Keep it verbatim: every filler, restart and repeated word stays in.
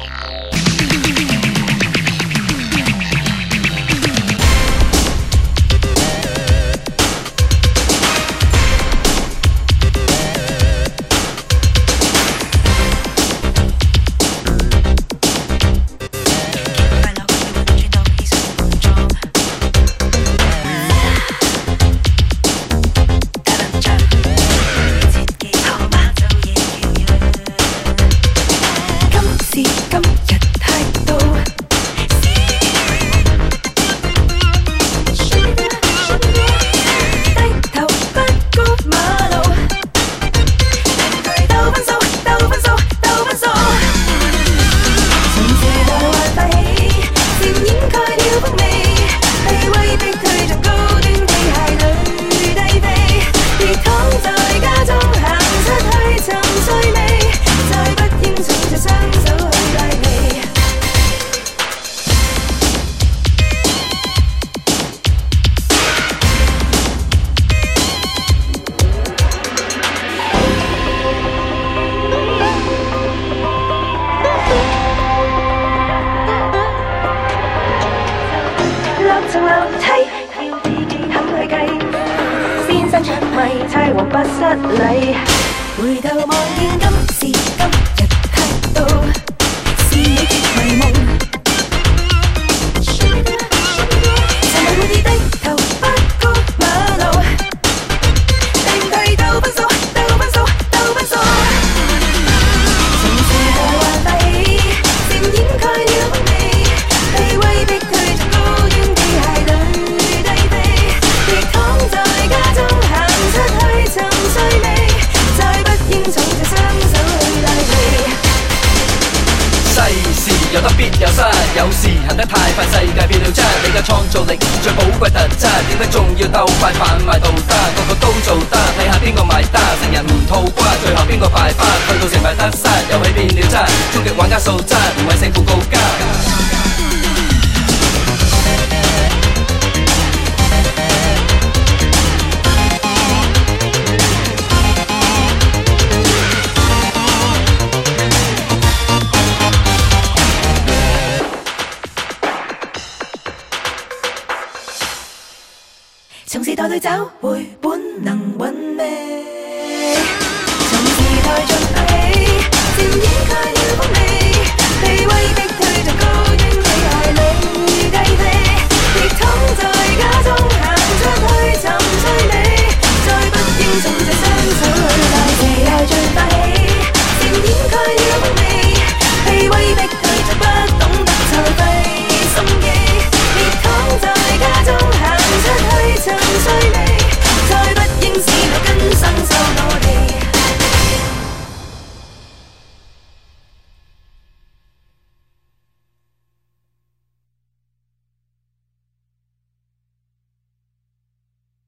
猜王不失禮。回頭望見今時今日睇到，是你的迷夢。曾為每次低頭不過馬路，定退到分數，到分數，到分數。從時候還發起，漸掩蓋了風味，被威逼退進高端機械裏低飛，亦躺在家中行出去尋趣味，再不應重着雙手去拉皮。 世事有得必有失，有時行得太快，世界變了質。你嘅創造力最寶貴特質，點解仲要鬥快販賣道德？個個都做得，睇下邊個埋單。成人唔吐骨，最後邊個敗筆？去到成敗得失，遊戲變了質。終極玩家素質，唔為勝負告急。 從時代裏找回本能韻味，從時代進去。